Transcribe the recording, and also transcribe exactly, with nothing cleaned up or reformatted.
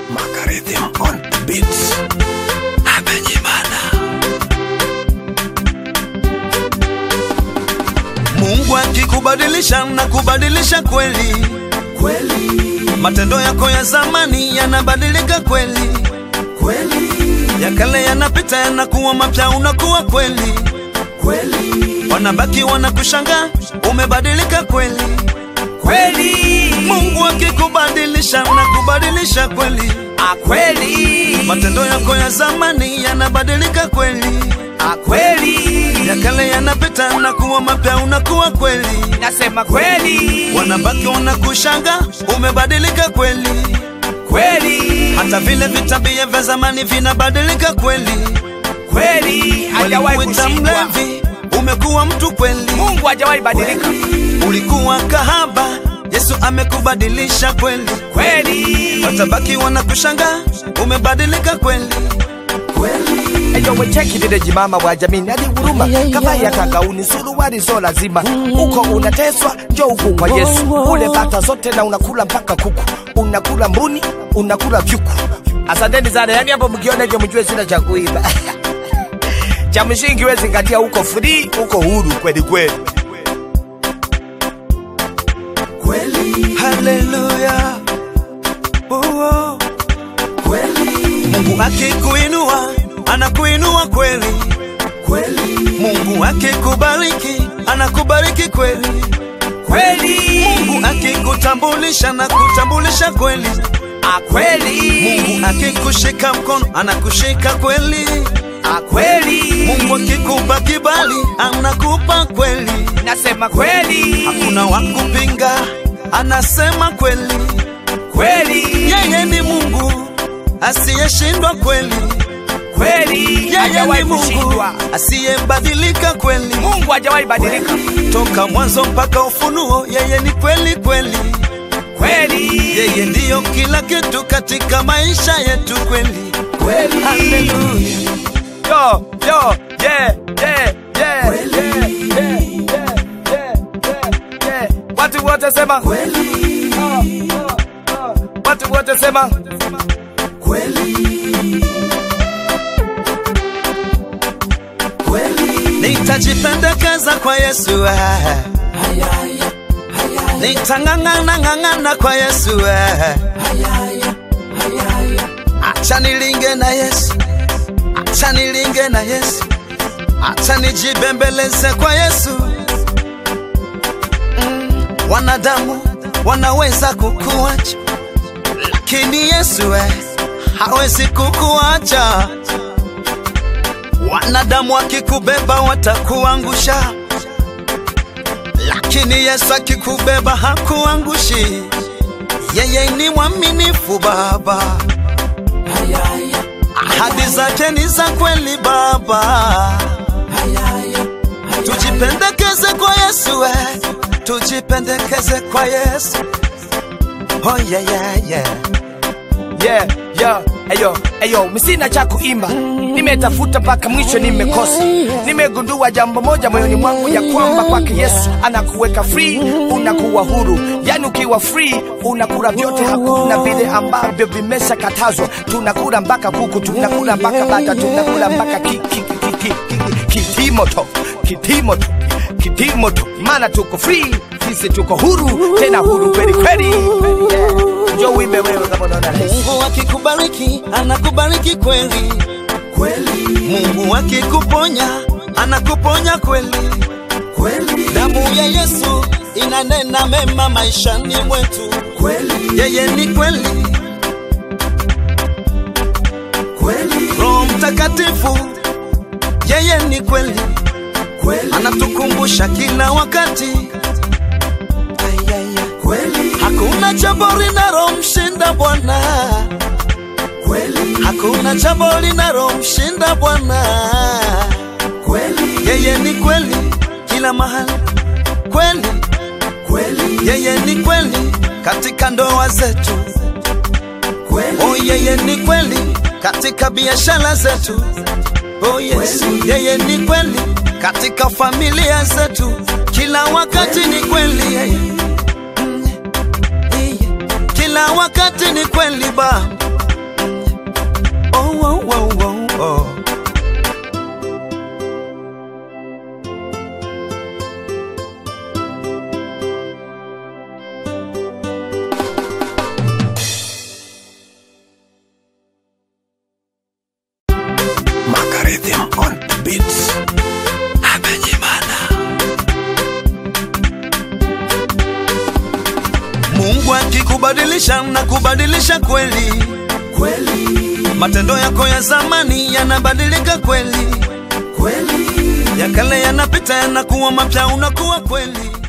Makarithim on beats. Amenyimana. Mungu akikubadilisha na kubadilisha kweli. Kweli. Matendo yako ya zamani yanabadilika kweli. Kweli. Ya kale yanapita yanakuwa mapya unakuwa kweli. Kweli. Wanabaki wanakushanga umebadilika kweli. Kweli. Mungu akikubadilisha na kubadilisha kweli. Ah, kweli. Matendo yako ya zamani yanabadilika kweli. Ah, kweli. Ya kale yanapita na kuwa mapya unakuwa kweli. Nasema kweli. Wanabaki wanakushanga umebadilika kweli. Kweli. Hata vile vitabia vya zamani vinabadilika kweli. Kweli. Hajawahi kushindwa. Umekuwa mtu kweli. Mungu hajawahi badilika. Ulikuwa kahaba, Yesu amekubadilisha kweli. Kweli. Watabaki wanakushanga umebadilika kweli. Kweli. Eyo wecheki dide jimama wa jamini hadi huruma kama yatagauni suruali so lazima uko unateswa njoo huku kwa Yesu ule bata zote na unakula mpaka kuku unakula mbuni unakula vyuku. Asanteni sana, yani hapo mkiona hivyo mjue sina cha kuiba. Cha msingi wewe zingatia uko free uko huru kweli kweli. Kweli. Hallelujah. Oh, oh. Kweli. Mungu akikuinua anakuinua kweli. Kweli. Mungu akikubariki anakubariki kweli. Kweli. Mungu akikutambulisha na kutambulisha kweli. Ah, kweli. Mungu akikushika mkono anakushika kweli. Ah, kweli. Mungu akikupa kibali anakupa kweli. Nasema kweli. Hakuna wakupinga, anasema kweli. Kweli. Yeye ni Mungu asiyeshindwa kweli. Kweli. Yeye ni Mungu asiyebadilika kweli. Mungu hajawahi badilika. Toka mwanzo mpaka ufunuo yeye ni kweli kweli. Kweli. Yeye ndiyo kila kitu katika maisha yetu kweli. Kweli. Hallelujah. Yo, yo, yeah, yeah, yeah, kweli. Yeah, yeah, yeah, yeah, yeah, yeah. Watu wote sema kweli. Oh, oh, oh. Watu wote sema kweli. Kweli. Nitajipendekeza kwa Yesu. Nitangangana ngangana kwa Yesu. Acha nilinge na Yesu. Acha nilinge na Yesu. Acha nijibembeleze kwa Yesu. Mm. Wanadamu wanaweza kukuacha, lakini Yesu eh, hawezi kukuacha. Wanadamu akikubeba watakuangusha, lakini Yesu akikubeba hakuangushi. Yeye ni mwaminifu Baba. Ahadi zake ni za kweli Baba. Tujipendekeze kwa Yesu eh. Tujipendekeze kwa Yesu. Oh yeah yeah yeah. Yeah, yeah, ayo, ayo, misina cha kuimba. Nimetafuta paka mwisho nimekosa. Nimegundua jambo moja moyoni mwangu ya kwamba kwake Yesu anakuweka free, unakuwa huru. Yani ukiwa free, unakula vyote hakuna vile ambavyo vimesha katazwa. Tunakula mpaka kuku, tunakula mpaka bata, tunakula mpaka ki, ki, ki, ki, ki, kitimoto, kitimoto, kitimoto. Maana tuko free, sisi tuko huru, tena huru kweli kweli. Yeah. Njoo uimbe wewe kama unaona rahisi. Mungu akikubariki anakubariki kweli. Kweli. Mungu akikuponya anakuponya kweli. Kweli. Damu ya Yesu inanena mema maishani mwetu. Kweli. Yeye ni kweli. Kweli. Roho Mtakatifu yeye ni kweli. Kweli. Anatukumbusha kila wakati. Kweli. Hakuna jambo linalomshinda Bwana. Kweli. Hakuna jambo linalomshinda Bwana. Kweli. Yeye ni kweli kila mahali. Kweli. Kweli. Yeye ni kweli katika ndoa zetu. Kweli. Oh, yeye ni kweli katika biashara zetu. Oh Yesu, yeye ni kweli katika familia zetu. Kila wakati ni kweli yeye. Kila wakati ni kweli Baba. Kim on the beats. Amenyimana. Mungu akikubadilisha na kubadilisha kweli kweli, matendo yako ya zamani yanabadilika kweli kweli, ya kale yanapita yanakuwa mapya, unakuwa kweli.